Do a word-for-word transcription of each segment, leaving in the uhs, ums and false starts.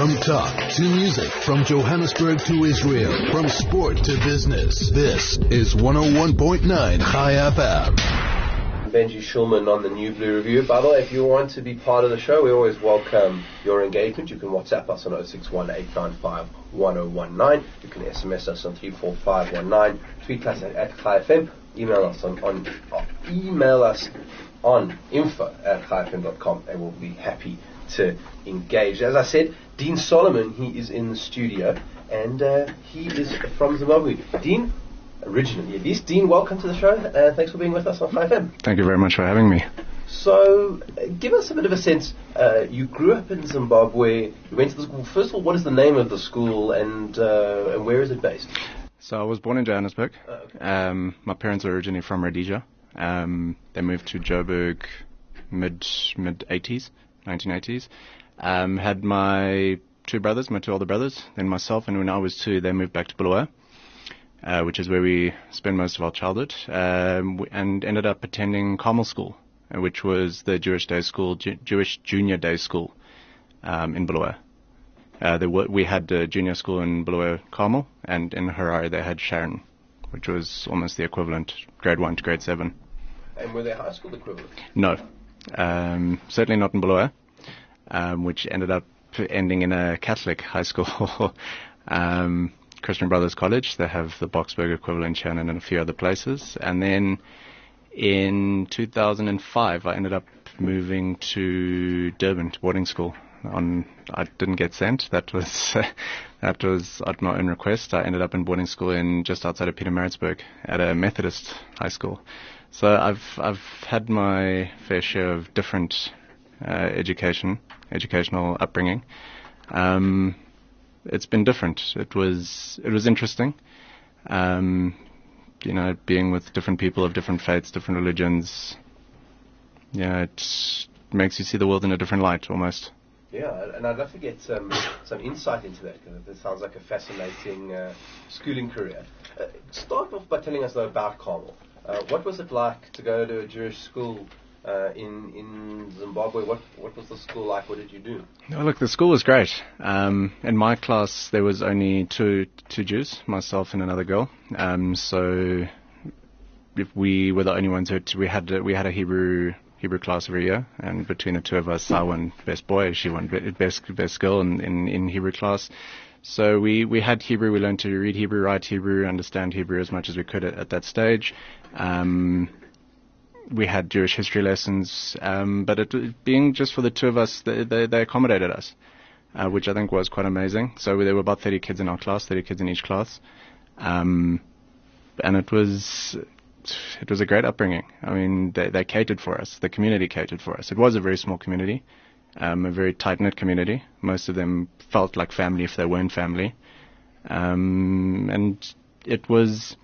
From talk to music, from Johannesburg to Israel, from sport to business, this is one oh one point nine Chai F M. Benji Shulman on the New Blue Review. By the way, if you want to be part of the show, we always welcome your engagement. You can WhatsApp us on oh six one, eight nine five, one oh one nine. You can S M S us on three four five one nine. Tweet us at, at Chai F M. Email us on, on uh, email us on info at chai f m dot com, and we'll be happy to engage. As I said, Dean Solomon, he is in the studio, and uh, he is from Zimbabwe. Dean, originally at least. Dean, welcome to the show. Uh, thanks for being with us on Chai F M. Thank you very much for having me. So, uh, give us a bit of a sense. Uh, you grew up in Zimbabwe. You went to the school. First of all, what is the name of the school, and uh, and where is it based? So I was born in Johannesburg. Oh, okay. Um, my parents are originally from Rhodesia. Um, they moved to Joburg mid mid eighties, nineteen eighties. Um, had my two brothers, my two older brothers, then myself, and when I was two, they moved back to Bulawayo, uh, which is where we spent most of our childhood, um, and ended up attending Carmel School, uh, which was the Jewish day school, Ju- Jewish junior day school um, in Bulawayo. Uh, there were, we had a junior school in Bulawayo Carmel, and in Harare they had Sharon, which was almost the equivalent, grade one to grade seven. And were they high school equivalent? No, um, certainly not in Bulawayo, um, which ended up ending in a Catholic high school, um, Christian Brothers College. They have the Boksburg equivalent, Shannon, and a few other places. And then in two thousand five, I ended up moving to Durban to boarding school. On, I didn't get sent. That was that was at my own request. I ended up in boarding school in just outside of Pietermaritzburg at a Methodist high school. So I've I've had my fair share of different uh, education, educational upbringing. Um, it's been different. It was it was interesting. Um, you know, being with different people of different faiths, different religions. Yeah, it makes you see the world in a different light, almost. Yeah, and I'd love to get some, some insight into that, because it sounds like a fascinating uh, schooling career. Uh, start off by telling us, though, about Carmel. Uh, what was it like to go to a Jewish school uh, in in Zimbabwe? What what was the school like? What did you do? Oh, look, the school was great. Um, in my class, there was only two two Jews, myself and another girl. Um, so if we were the only ones who we had we had a Hebrew. Hebrew class every year, and between the two of us, I won best boy, she won best best girl in, in, in Hebrew class. So we, we had Hebrew, we learned to read Hebrew, write Hebrew, understand Hebrew as much as we could at, at that stage. Um, we had Jewish history lessons, um, but it, being just for the two of us, they, they, they accommodated us, uh, which I think was quite amazing. So there were about thirty kids in our class, thirty kids in each class, um, and it was... It was a great upbringing. I mean, they, they catered for us. The community catered for us. It was a very small community, um, a very tight-knit community. Most of them felt like family if they weren't family. Um, and it was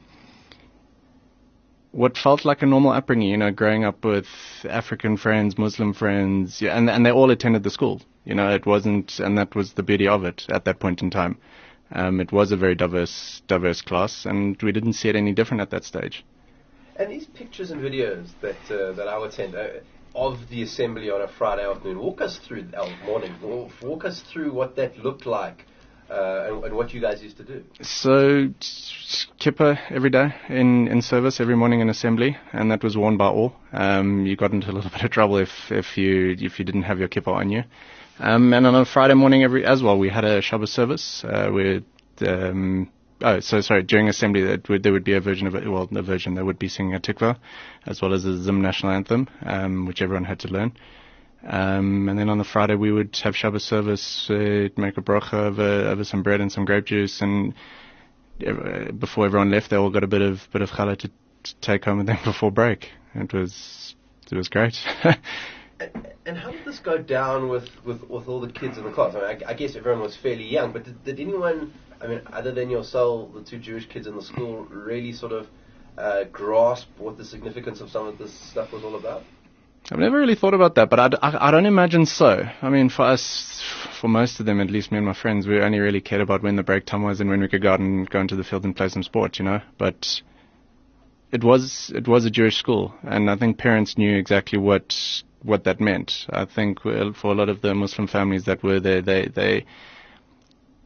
what felt like a normal upbringing, you know, growing up with African friends, Muslim friends, yeah, and, and they all attended the school. You know, it wasn't, and that was the beauty of it at that point in time. Um, it was a very diverse, diverse class, and we didn't see it any different at that stage. And these pictures and videos that uh, that I would send uh, of the assembly on a Friday afternoon, walk us through the morning. Walk us through what that looked like uh, and, and what you guys used to do. So, kippah every day in, in service, every morning in assembly, and that was worn by all. Um, you got into a little bit of trouble if if you if you didn't have your kippah on you. Um, and on a Friday morning every as well, we had a Shabbos service uh, with. Um, Oh, so sorry. During assembly, that would, there would be a version of it. Well, a version they would be singing a tikva, as well as a Zim national anthem, um, which everyone had to learn. Um, and then on the Friday, we would have Shabbos service, uh, make a bracha over, over some bread and some grape juice, and uh, before everyone left, they all got a bit of bit of challah to, to take home with them before break. It was it was great. And, and how did this go down with, with, with all the kids in the class? I mean, I, I guess everyone was fairly young, but did, did anyone, I mean, other than yourself, the two Jewish kids in the school, really sort of uh, grasp what the significance of some of this stuff was all about? I've never really thought about that, but I, I, I don't imagine so. I mean, for us, for most of them, at least me and my friends, we only really cared about when the break time was and when we could go out and go into the field and play some sport, you know. But it was it was a Jewish school, and I think parents knew exactly what what that meant. I think for a lot of the Muslim families that were there, they they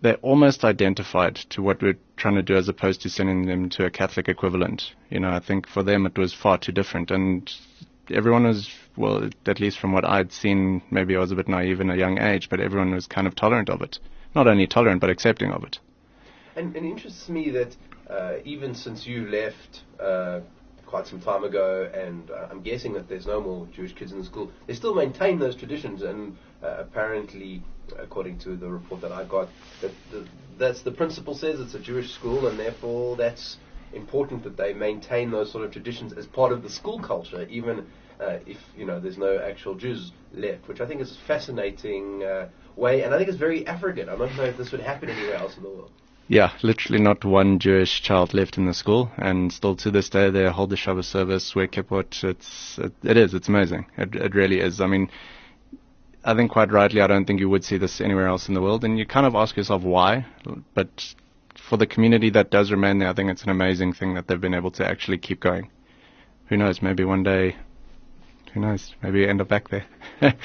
they're almost identified to what we're trying to do as opposed to sending them to a Catholic equivalent. You know, I think for them it was far too different. And everyone was, well, at least from what I'd seen, maybe I was a bit naive in a young age, but everyone was kind of tolerant of it. Not only tolerant, but accepting of it. And, and it interests me that uh, even since you left uh, quite some time ago, and uh, I'm guessing that there's no more Jewish kids in the school, they still maintain those traditions, and uh, apparently, according to the report that I got, that the, that's the principal says it's a Jewish school, and therefore that's important that they maintain those sort of traditions as part of the school culture, even uh, if, you know, there's no actual Jews left, which I think is a fascinating uh, way, and I think it's very African. I don't know if this would happen anywhere else in the world. Yeah, literally not one Jewish child left in the school, and still to this day they hold the Shabbos service, wear kippot. It's, it, it is, it's amazing. It, it really is. I mean, I think quite rightly, I don't think you would see this anywhere else in the world, and you kind of ask yourself why, but for the community that does remain there, I think it's an amazing thing that they've been able to actually keep going. Who knows, maybe one day, who knows, maybe you end up back there.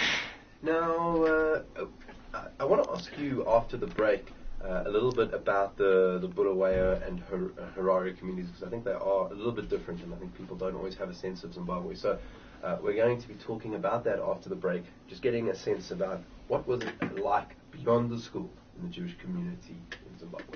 Now, uh, I, I want to ask you after the break uh, a little bit about the, the Bulawayo and Har- Harare communities, because I think they are a little bit different, and I think people don't always have a sense of Zimbabwe. So uh, we're going to be talking about that after the break, just getting a sense about what was it like beyond the school in the Jewish community in Zimbabwe.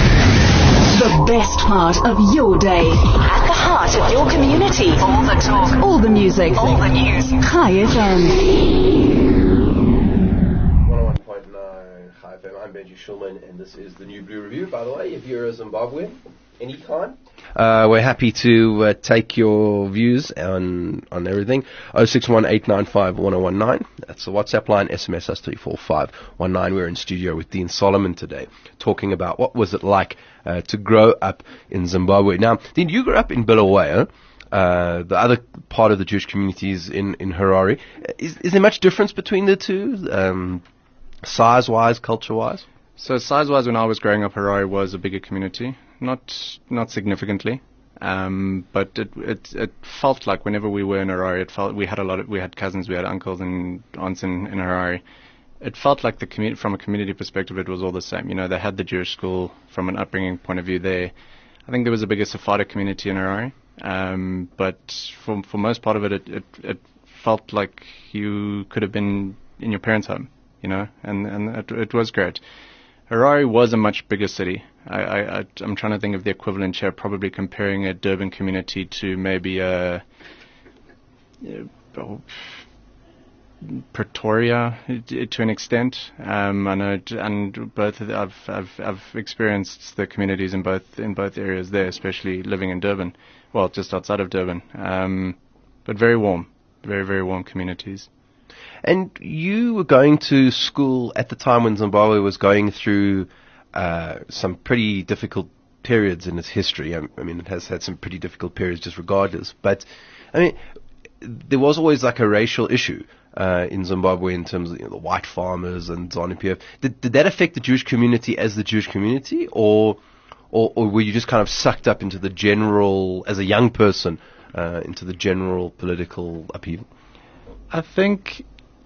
The best part of your day. At the heart of your community. All the talk. All the music. All the news. Chai F M. one oh one point nine Chai F M. I'm Benji Shulman, and this is the New Blue Review. By the way, if you're a Zimbabwean, anytime, Uh, we're happy to uh, take your views on on everything. oh six one eight nine five one oh one nine. That's the WhatsApp line. S M S us three four five one nine. We're in studio with Dean Solomon today, talking about what was it like uh, to grow up in Zimbabwe. Now, Dean, you grew up in Bulawayo, uh, the other part of the Jewish communities in, in Harare. Is, is there much difference between the two, um, size-wise, culture-wise? So size-wise, when I was growing up, Harare was a bigger community. Not not significantly, um, but it, it it felt like whenever we were in Harare, it felt we had a lot of we had cousins, we had uncles and aunts in, in Harare. It felt like the community, from a community perspective, it was all the same. You know, they had the Jewish school from an upbringing point of view there. I think there was a bigger Sephardic community in Harare, um, but for for most part of it, it, it, it felt like you could have been in your parents' home. You know, and and it, it was great. Harare was a much bigger city. I, I, I, I'm trying to think of the equivalent here, probably comparing a Durban community to maybe a, a Pretoria to an extent. Um, I know, and both I've I've I've experienced the communities in both in both areas there, especially living in Durban, well, just outside of Durban. Um, but very warm, very very warm communities. And you were going to school at the time when Zimbabwe was going through uh, some pretty difficult periods in its history. I, I mean, it has had some pretty difficult periods just regardless. But, I mean, there was always like a racial issue uh, in Zimbabwe in terms of, you know, the white farmers and ZANU P F. Did, did that affect the Jewish community as the Jewish community, or, or, or were you just kind of sucked up into the general, as a young person, uh, into the general political upheaval? I think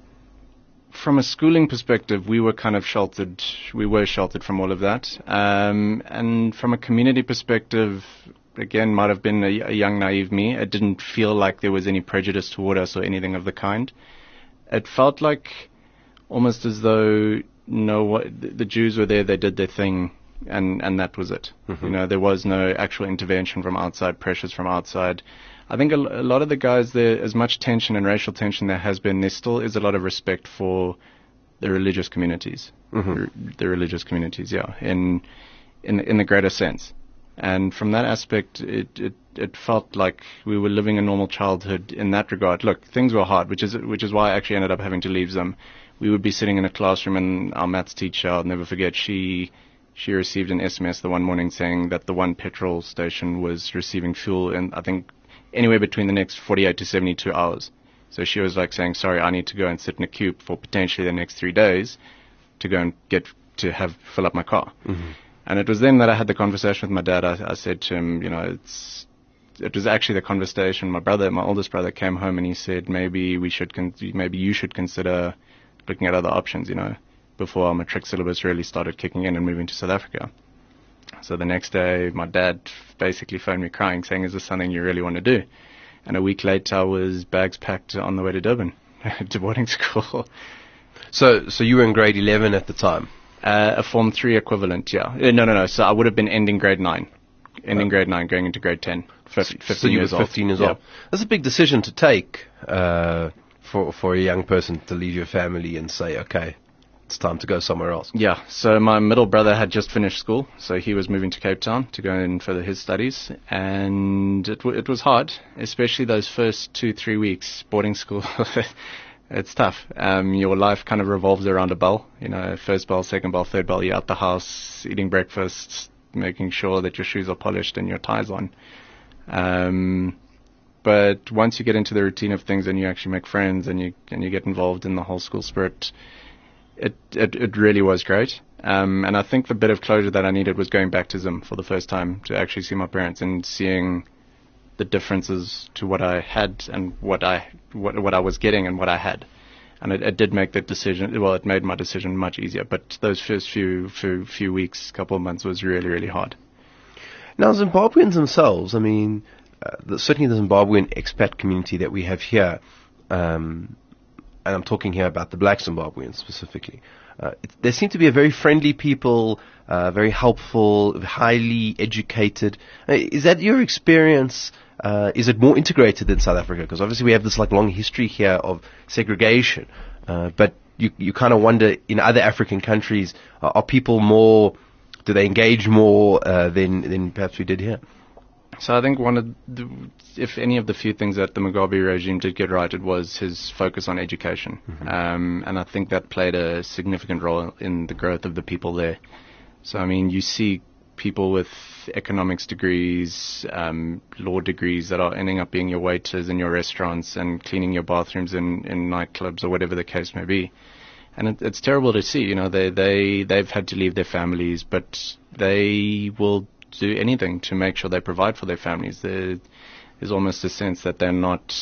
from a schooling perspective, we were kind of sheltered. We were sheltered from all of that. Um, and from a community perspective, again, might have been a, a young, naive me. It didn't feel like there was any prejudice toward us or anything of the kind. It felt like almost as though no, what, the Jews were there, they did their thing, and, and that was it. Mm-hmm. You know, there was no actual intervention from outside, pressures from outside. I think a, a lot of the guys there, as much tension and racial tension there has been, there still is a lot of respect for the religious communities. Mm-hmm. The, the religious communities, yeah, in in in the greater sense. And from that aspect, it, it it felt like we were living a normal childhood in that regard. Look, things were hard, which is which is why I actually ended up having to leave them. We would be sitting in a classroom, and our maths teacher, I'll never forget, she she received an S M S the one morning saying that the one petrol station was receiving fuel, and I think anywhere between the next forty-eight to seventy-two hours. So she was like saying, sorry, I need to go and sit in a queue for potentially the next three days to go and get to have fill up my car. Mm-hmm. And it was then that I had the conversation with my dad. I, I said to him, you know, it's it was actually the conversation. My brother, my oldest brother, came home and he said, maybe we should, con- maybe you should consider looking at other options. You know, before our matric syllabus really started kicking in and moving to South Africa. So the next day, my dad basically phoned me crying, saying, "Is this something you really want to do?" And a week later, I was bags packed on the way to Durban, to boarding school. So, so you were in grade eleven at the time? Uh, a Form three equivalent, yeah. Uh, no, no, no. So I would have been ending grade nine. Ending oh. grade nine, going into grade ten. fifteen, so you years were fifteen old. years old. Yeah. That's a big decision to take uh, for, for a young person to leave your family and say, okay, it's time to go somewhere else. Yeah, so my middle brother had just finished school, so he was moving to Cape Town to go in further his studies, and it w- it was hard, especially those first two, three weeks boarding school. It's tough. Um, your life kind of revolves around a bell, you know, first bell, second bell, third bell, you're out the house, eating breakfast, making sure that your shoes are polished and your tie's on. Um, but once you get into the routine of things and you actually make friends and you and you get involved in the whole school spirit, It, it it really was great, um, and I think the bit of closure that I needed was going back to Zim for the first time to actually see my parents and seeing the differences to what I had and what I what what I was getting and what I had, and it, it did make the decision. Well, it made my decision much easier. But those first few few, few weeks, couple of months, was really really hard. Now, Zimbabweans themselves, I mean, uh, the, certainly the Zimbabwean expat community that we have here. Um, and I'm talking here about the black Zimbabweans specifically, uh, it, they seem to be a very friendly people, uh, very helpful, highly educated. Uh, is that your experience? Uh, is it more integrated than South Africa? Because obviously we have this like long history here of segregation, uh, but you you kind of wonder, in other African countries, uh, are people more, do they engage more uh, than than perhaps we did here? So I think one of the, if any of the few things that the Mugabe regime did get right, it was his focus on education. Mm-hmm. Um, and I think that played a significant role in the growth of the people there. So, I mean, you see people with economics degrees, um, law degrees that are ending up being your waiters in your restaurants and cleaning your bathrooms in, in nightclubs or whatever the case may be. And it, it's terrible to see, you know, they, they, they've had to leave their families, but they will do anything to make sure they provide for their families. There is almost a sense that they're not,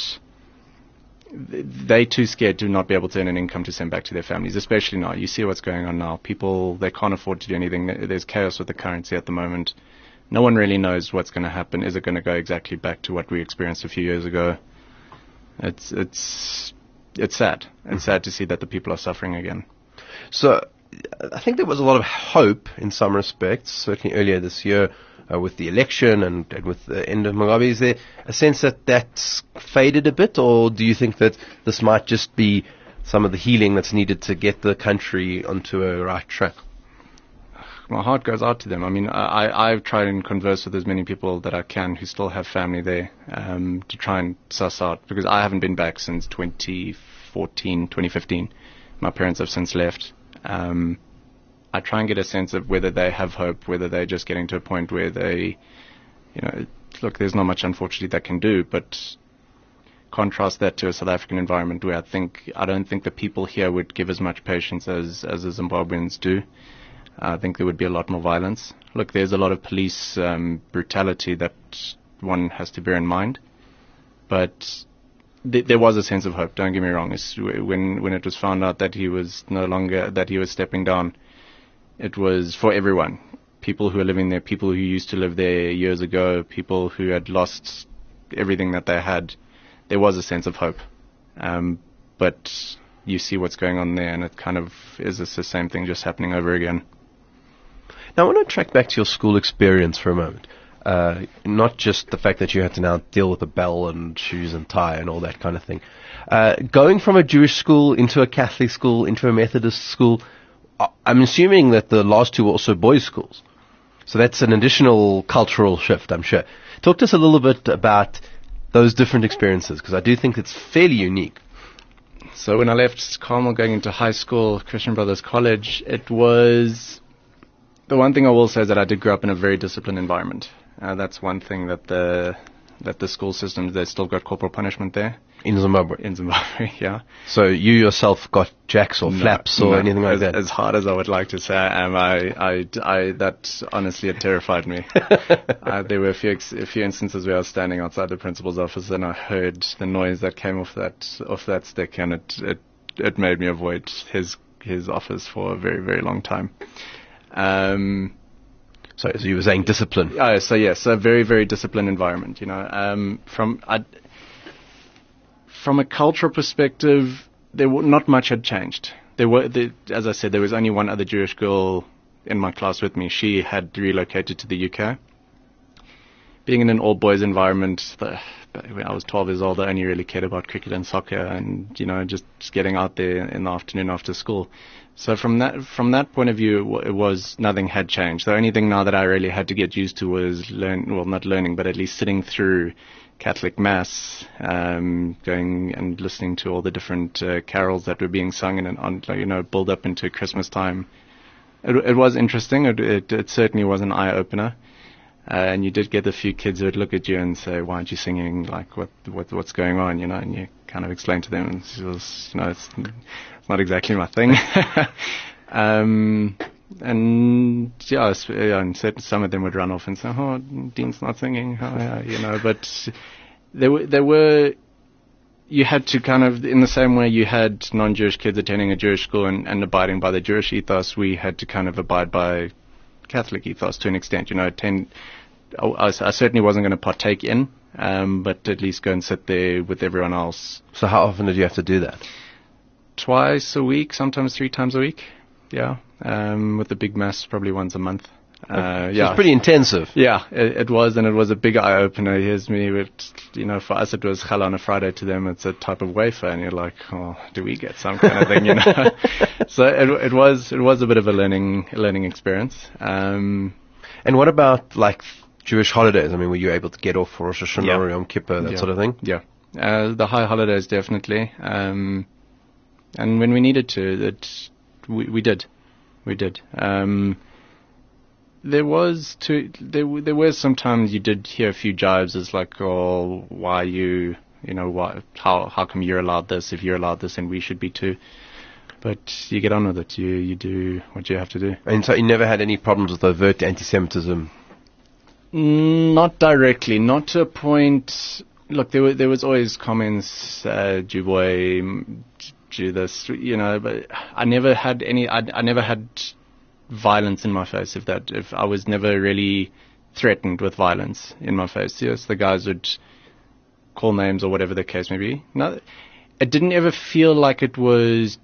they too scared to not be able to earn an income to send back to their families, especially now. You see what's going on now. People, they can't afford to do anything. There's chaos with the currency at the moment. No one really knows what's going to happen. Is it going to go exactly back to what we experienced a few years ago? It's, it's, it's sad. It's mm-hmm. sad to see that the people are suffering again. So, I think there was a lot of hope in some respects, certainly earlier this year uh, with the election and, and with the end of Mugabe. Is there a sense that that's faded a bit, or do you think that this might just be some of the healing that's needed to get the country onto a right track? My heart goes out to them. I mean, I, I've tried and converse with as many people that I can who still have family there um, to try and suss out, because I haven't been back since twenty fourteen, twenty fifteen. My parents have since left. Um, I try and get a sense of whether they have hope, whether they're just getting to a point where they, you know, look, there's not much, unfortunately, that can do, but contrast that to a South African environment where I think, I don't think the people here would give as much patience as, as the Zimbabweans do. I think there would be a lot more violence. Look, there's a lot of police um, brutality that one has to bear in mind, but there was a sense of hope. Don't get me wrong. It's when when it was found out that he was no longer, that he was stepping down, it was for everyone. People who are living there, people who used to live there years ago, people who had lost everything that they had. There was a sense of hope, um, but you see what's going on there, and it kind of is the same thing just happening over again. Now, I want to track back to your school experience for a moment. Uh, not just the fact that you had to now deal with a bell and shoes and tie and all that kind of thing. Uh, going from a Jewish school into a Catholic school, into a Methodist school, I'm assuming that the last two were also boys' schools. So that's an additional cultural shift, I'm sure. Talk to us a little bit about those different experiences, because I do think it's fairly unique. So when I left Carmel going into high school, Christian Brothers College, it was... The one thing I will say is that I did grow up in a very disciplined environment. Uh, that's one thing that the that the school systems, they still got corporal punishment there. In Zimbabwe? In Zimbabwe, yeah. So you yourself got jacks or no, flaps or no, anything like as, that? As hard as I would like to say I am, I, I, I, that honestly, it terrified me. uh, there were a few, ex- a few instances where I was standing outside the principal's office and I heard the noise that came off that off that stick, and it, it, it made me avoid his his office for a very, very long time. Um, So, so you were saying discipline. Oh, so yes, a very, very disciplined environment. You know, um, from I, from a cultural perspective, there were, not much had changed. There were, the, as I said, there was only one other Jewish girl in my class with me. She had relocated to the U K. Being in an all-boys environment, the, when I was twelve years old, I only really cared about cricket and soccer, and you know, just, just getting out there in the afternoon after school. So from that from that point of view, it was nothing had changed. The only thing now that I really had to get used to was learn, well, not learning, but at least sitting through Catholic Mass, um, going and listening to all the different uh, carols that were being sung, and on, you know, build up into Christmas time. It, it was interesting. It, it, it certainly was an eye opener. Uh, and you did get a few kids who would look at you and say, "Why aren't you singing? Like, what, what, what's going on?" You know, and you kind of explain to them, and it was, you know, it's, it's not exactly my thing. um, and yeah, yeah, and certain, some of them would run off and say, "Oh, Dean's not singing," oh, yeah, you know. But there were, there were, you had to kind of, in the same way you had non-Jewish kids attending a Jewish school and, and abiding by the Jewish ethos, we had to kind of abide by Catholic ethos to an extent, you know, attend. I, I certainly wasn't going to partake in, um, but at least go and sit there with everyone else. So how often did you have to do that? Twice a week, sometimes three times a week. Yeah, um, with the big mass, probably once a month. Uh, so yeah, it's pretty intensive. Yeah, it, it was, and it was a big eye opener. Here's me with, you know, for us it was challah on a Friday. To them, it's a type of wafer, and you're like, oh, do we get some kind of thing, you know? So it, it was, it was a bit of a learning, learning experience. Um, and what about like Jewish holidays? I mean, were you able to get off for Rosh Hashanah, Yeah. or Yom Kippur, that Yeah. sort of thing? Yeah, uh, the high holidays definitely, um, and when we needed to, that we, we did, we did. Um, there was to there w- there were sometimes you did hear a few jibes as like, oh, why you you know why how how come you're allowed this? If you're allowed this, then we should be too. But you get on with it. You you do what you have to do. And so you never had any problems with overt anti-Semitism? Mm, Not directly, not to a point. Look, there were there was always comments, uh, Jew boy, m- Jew this, you know. But I never had any. I, I never had violence in my face. If that, if I was never really threatened with violence in my face. Yes, the guys would call names or whatever the case may be. No, it didn't ever feel like it was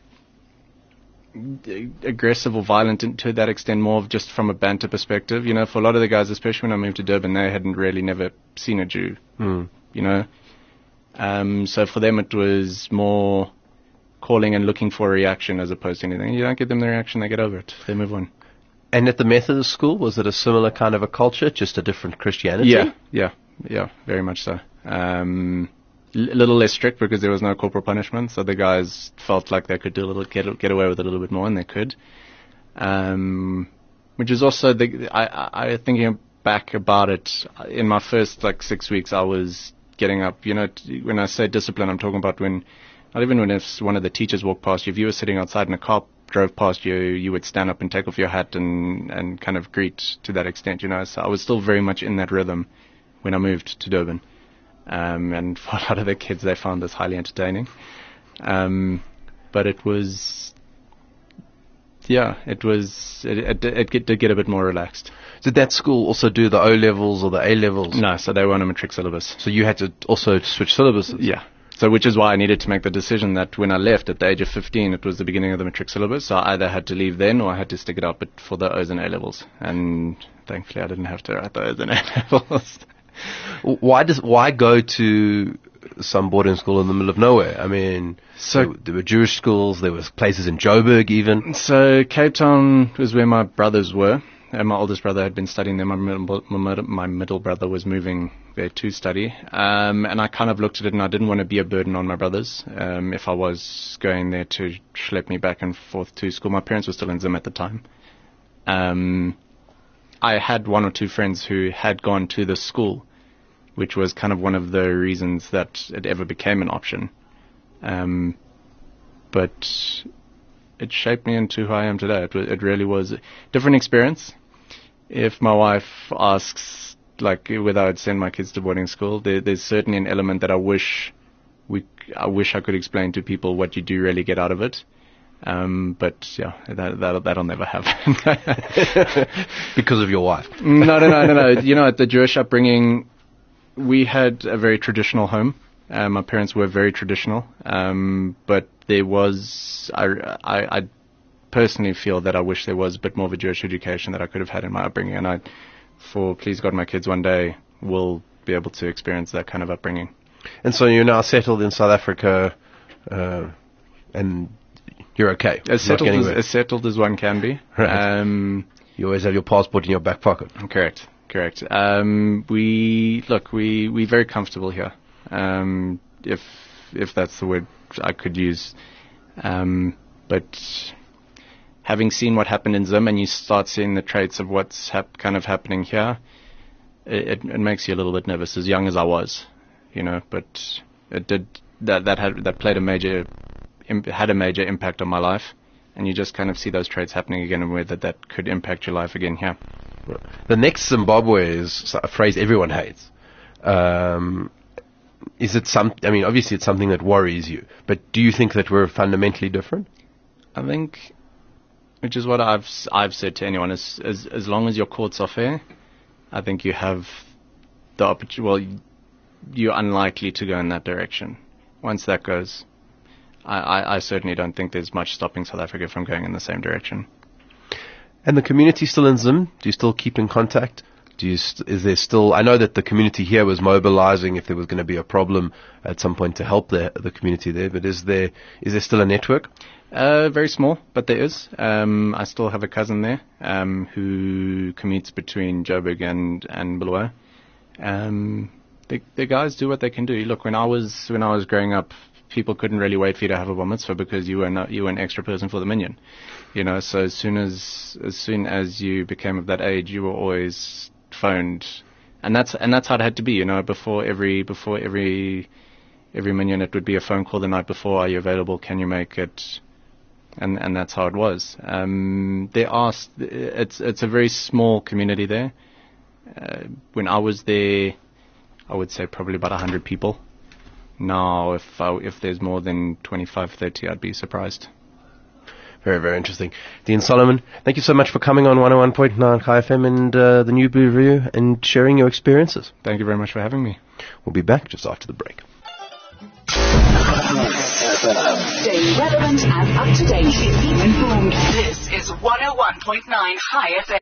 aggressive or violent in- to that extent, more of just from a banter perspective. You know, for a lot of the guys, especially when I moved to Durban, they hadn't really never seen a Jew, Mm. you know. Um, so for them it was more calling and looking for a reaction as opposed to anything. You don't give them the reaction, they get over it. They move on. And at the Methodist school, was it a similar kind of a culture, just a different Christianity? Yeah, yeah, yeah, very much so. Um, a little less strict because there was no corporal punishment, so the guys felt like they could do a little get get away with it a little bit more, and they could. Um, which is also the I, I I thinking back about it. In my first like six weeks, I was getting up. You know, t- when I say discipline, I'm talking about when not even when if one of the teachers walked past you. If you were sitting outside and a car drove past you, you would stand up and take off your hat and and kind of greet to that extent. You know, so I was still very much in that rhythm when I moved to Durban. Um, and for a lot of the kids, they found this highly entertaining. Um, but it was, yeah, it was, it, it, it get- did get a bit more relaxed. Did that school also do the O levels or the A levels? No, so they were on a matric syllabus. So you had to also switch syllabuses? Yeah. So which is why I needed to make the decision that when I left at the age of fifteen, it was the beginning of the matric syllabus. So I either had to leave then or I had to stick it out but for the O's and A levels. And thankfully I didn't have to write the O's and A levels. Why does why go to some boarding school in the middle of nowhere? I mean, So- there, there were Jewish schools, there was places in Joburg even. So Cape Town was where my brothers were, and my oldest brother had been studying there. My middle, my middle- my middle brother was moving there to study, um, and I kind of looked at it, and I didn't want to be a burden on my brothers. Um, if I was going there to schlep me back and forth to school, my parents were still in Zim at the time. Um, I had one or two friends who had gone to the school, which was kind of one of the reasons that it ever became an option. Um, but it shaped me into who I am today. It, wa- it really was a different experience. If my wife asks, like, whether I'd send my kids to boarding school, there, there's certainly an element that I wish we, I wish I could explain to people what you do really get out of it. Um, but yeah, that, that, that'll never happen. Because of your wife? No, no, no, no, no. You know, at the Jewish upbringing, we had a very traditional home. Um, my parents were very traditional. Um, but there was, I, I, I personally feel that I wish there was a bit more of a Jewish education that I could have had in my upbringing. And I, for please God, my kids one day will be able to experience that kind of upbringing. And so you're now settled in South Africa, uh, and you're okay. As settled as, as settled as one can be. Right. Um, you always have your passport in your back pocket. Correct, correct. Um, we look, we we're very comfortable here. Um, if if that's the word I could use. Um, but having seen what happened in Zim, and you start seeing the traits of what's hap- kind of happening here, it, it makes you a little bit nervous. As young as I was, you know, but it did that that had that played a major imp- had a major impact on my life, and you just kind of see those traits happening again, and whether that could impact your life again here. The next Zimbabwe is a phrase everyone hates. Um, is it some? I mean, obviously it's something that worries you, but do you think that we're fundamentally different? I think, which is what I've I've said to anyone, is as as long as your courts are fair, I think you have the opportunity. Well, you're unlikely to go in that direction. Once that goes, I, I, I certainly don't think there's much stopping South Africa from going in the same direction. And the community still in Zim? Do you still keep in contact? Do you st- is there still? I know that the community here was mobilizing if there was going to be a problem at some point to help the the community there. But is there is there still a network? Uh, very small, but there is. Um, I still have a cousin there um, who commutes between Joburg and and Bulawayo. Um, the the guys do what they can do. Look, when I was when I was growing up, people couldn't really wait for you to have a bar mitzvah because you were not, you were an extra person for the minyan, you know. So as soon as as soon as you became of that age, you were always phoned, and that's and that's how it had to be, you know. Before every before every every minyan, it would be a phone call the night before. Are you available? Can you make it? And and that's how it was. Um, there are it's it's a very small community there. Uh, when I was there, I would say probably about a hundred people. Now, if I, if there's more than twenty-five, thirty, I'd be surprised. Very, very interesting. Dean Solomon, thank you so much for coming on one oh one point nine Chai F M and uh, the New Blue Review and sharing your experiences. Thank you very much for having me. We'll be back just after the break. Staying relevant and up to date. Keep informed. This is one oh one point nine Chai F M.